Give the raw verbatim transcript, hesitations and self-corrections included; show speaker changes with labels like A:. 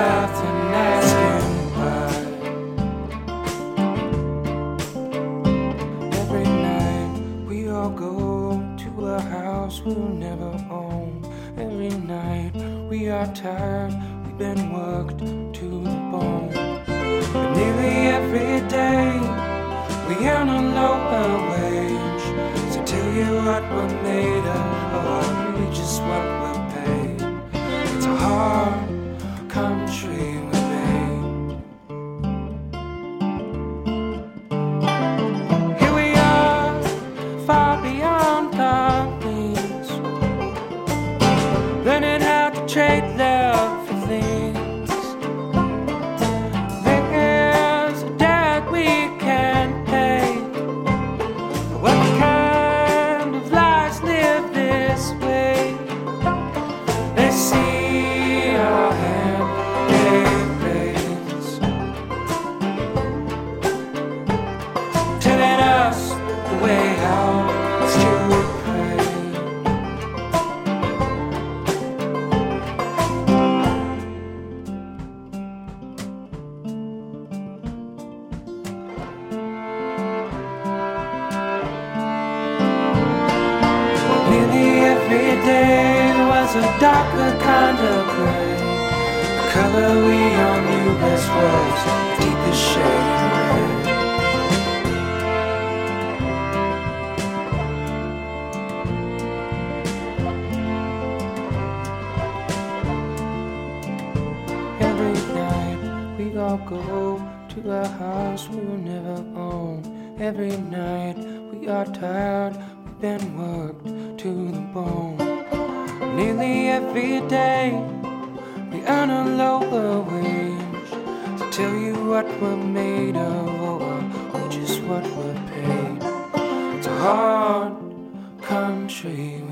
A: nothing asking why. Every night we all go to a house we'll never own. Every night we are tired, we've been worked to the bone. But nearly every day we earn a lower wage. So tell you what we're made of, or just what we're paid. It's a hard country we made. Here we are, far beyond our means, learning how to trade love for things. There's a debt we can't pay. What kind of lives live this way? They see our hand-made rays, telling us the way out is to pray. Nearly every day was a darker kind of gray. The color we all knew best was the deepest shade of red. Every night we all go to a house we will never own. Every night we are tired, we've been worked to the bone. Nearly every day we earn a lower wage. So tell you what we're made of, or just what we're paid. It's a hard country